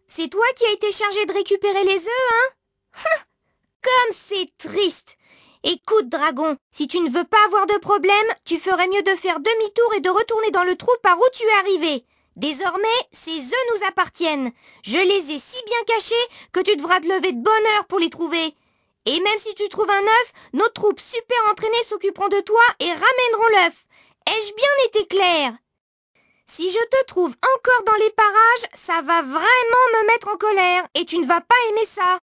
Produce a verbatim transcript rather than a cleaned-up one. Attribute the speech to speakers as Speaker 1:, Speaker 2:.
Speaker 1: C'est toi qui as été chargé de récupérer les œufs, hein? Comme c'est triste! Écoute, Dragon, si tu ne veux pas avoir de problème, tu ferais mieux de faire demi-tour et de retourner dans le trou par où tu es arrivé. Désormais, ces œufs nous appartiennent. Je les ai si bien cachés que tu devras te lever de bonne heure pour les trouver. Et même si tu trouves un œuf, nos troupes super entraînées s'occuperont de toi et ramèneront l'œuf. Ai-je bien été clair? Si je te trouve encore dans les parages, ça va vraiment me mettre en colère et tu ne vas pas aimer ça.